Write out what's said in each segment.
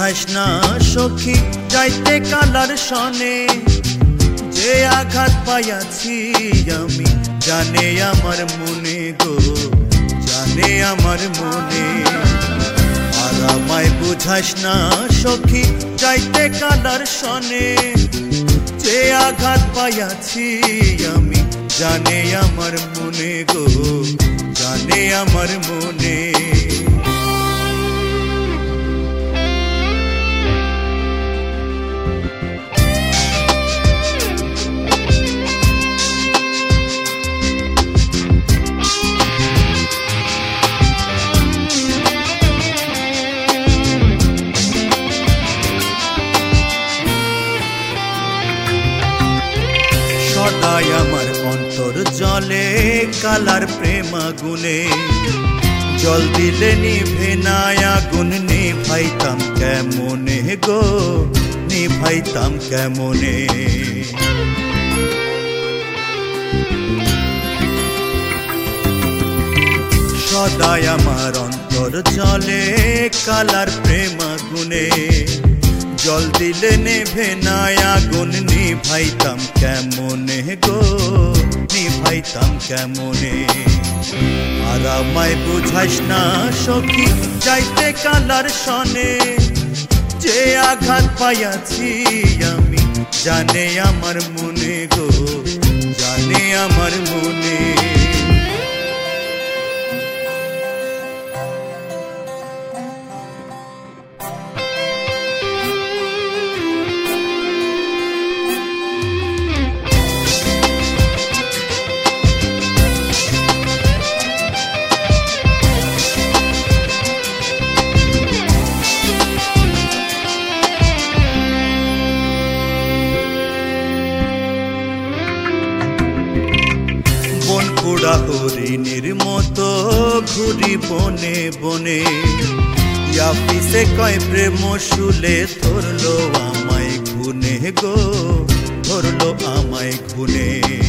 বুঝাস না সখী যাইতে কালার সনে, যে আঘাত পাইয়াছি আমি জানে আমার মনে গো, জানে আমার মনে। আর আমায় বুঝাস না সখী যাইতে কালার সনে, যে আঘাত পাইয়াছি আমি জানে আমার মনে গো, জানে আমার মনে। সদাই আমার অন্তর জলে কালার প্রেম আগুনে, জল দিলে নিভে না আগুন, নিভাইতাম কেমনে গো, নিভাইতাম কেমনে। সদাই আমার অন্তর জলে কালার প্রেম আগুনে, জল দিলে নেভে না আগুন, নিভাইতাম কেমনে গো, নিভাইতাম কেমনে। আর আমায় বুঝাস না সখী যাইতে কালার সনে, যে আঘাত পাইয়াছি আমি জানে আমার মনে গো, জানে আমার মনে। বনকুড়া হরিণীর মতো ঘুরি বনে বনে, ইয়াপিসে কয় প্রেম শুলে ধরলো আমায় ঘুনে গো, ধরলো আমায় ঘুনে।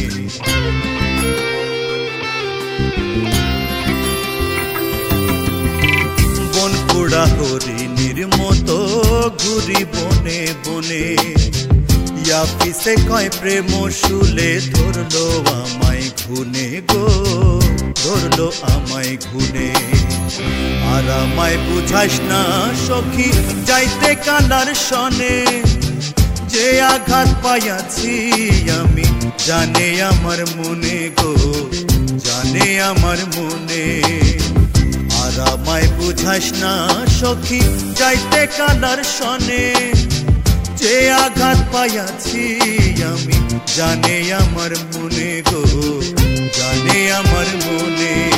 বনকুড়া হরিণীর মতো ঘুরি বনে বনে, ইয়াপিসে কয় প্রেম শুলে ধরলো আমায় ঘুনে গো, ধরলো আমায় ঘুনে। আর আমায় বুঝাস না সখী যাইতে কালার সনে, যে আঘাত পাইয়াছি আমি জানে আমার মনে গো, জানে আমার মনে। আর আমায় বুঝাস না সখী যাইতে কালার সনে, যে আঘাত পাইয়াছি আমি জানে আমার মনে গো, জানে আমার মনে।